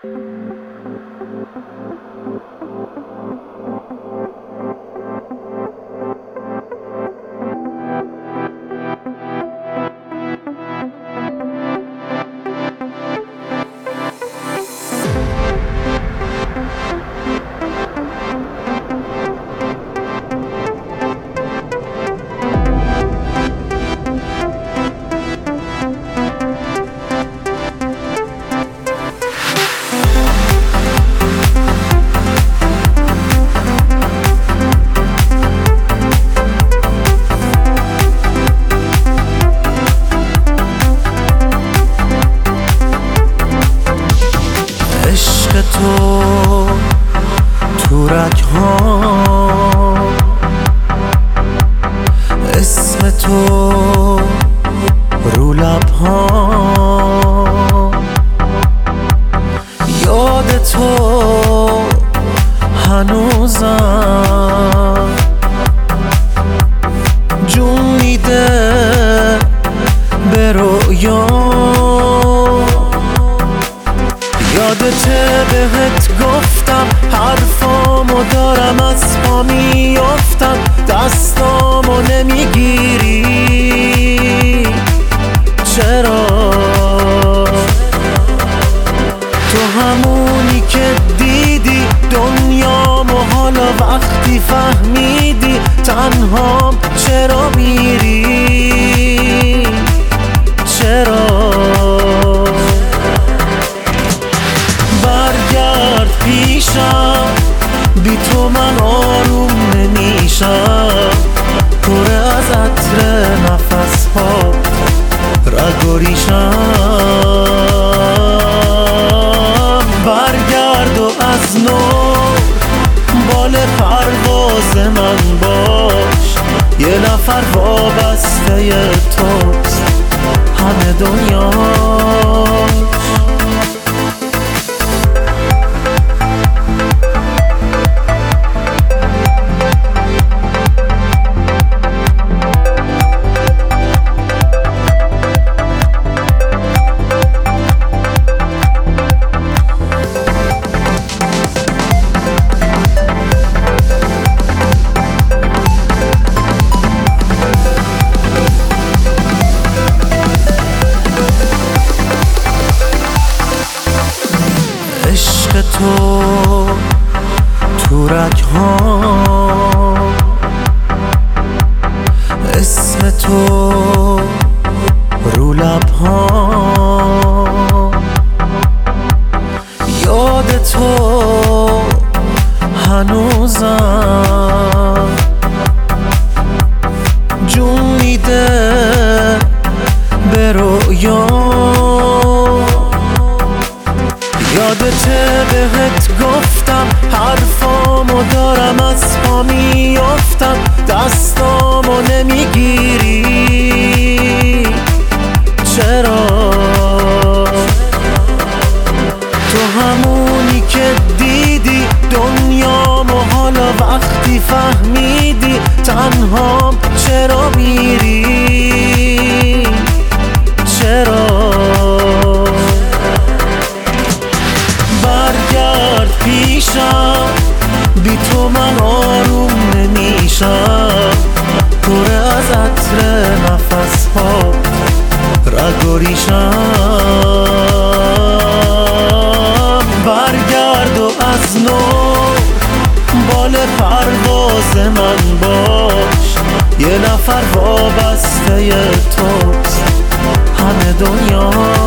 تو رگ‌ها اسم تو رو لب‌ها، یاد تو هنوزم جون میده به رویا. یادته بهت گفتم حرفامو دارم از پا میافتم، دستامو نمیگیری چرا؟ تو همونی که دیدی دنیامو، حالا وقتی فهمیدی تنهام چرا میری؟ چرا؟ برگرد پیشم، بی تو من آروم نمیشم، پر از عطر نفس ها رگ و ریشم. برگرد و از نو بال پرواز من باش، یه نفر وابسته توست همه دنیاش. عشق تو رگ‌ها اسم تو رو لب‌ها، یاد تو هنوزم جون میده به رویا. یادته بهت گفتم حرفامو دارم از پا میافتم، دستامو نمیگیری چرا؟ تو همونی که دیدی دنیامو، حالا وقتی فهمیدی تنهام چرا میری؟ چرا؟ برگرد پیشم، بی تو من آروم نمیشم، پر از عطر نفس ها رگ و ریشم. برگرد و از نو بال پرواز من باش، یه نفر وابسته توست همه دنیا.